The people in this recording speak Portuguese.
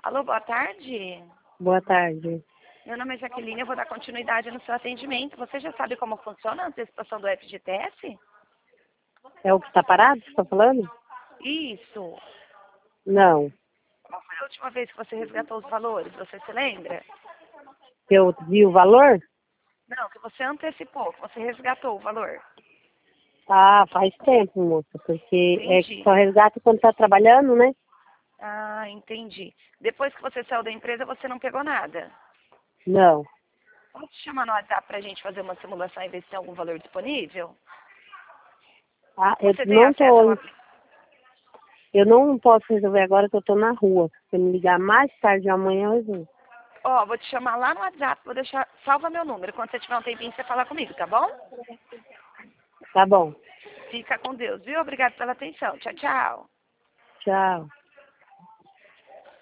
Alô, boa tarde. Boa tarde. Meu nome é Jaqueline, eu vou dar continuidade no seu atendimento. Você já sabe como funciona a antecipação do FGTS? É o que está parado, você está falando? Isso. Não. Qual foi a última vez que você resgatou os valores? Você se lembra? Eu vi o valor? Não, que você antecipou, que você resgatou o valor. Ah, faz tempo, moça, porque é que Entendi. só resgata quando está trabalhando, né? Ah, entendi. Depois que você saiu da empresa, você não pegou nada. Não. Posso te chamar no WhatsApp para a gente fazer uma simulação e ver se tem algum valor disponível? Ah, Você tem acesso ao aplicativo? eu não posso resolver agora que eu estou na rua. Se me ligar mais tarde amanhã, eu resolvo. Ó, vou te chamar lá no WhatsApp, vou deixar, salva meu número. Quando você tiver um tempinho, você fala comigo, tá bom? Tá bom. Fica com Deus, viu? Obrigada pela atenção. Tchau, tchau. Tchau.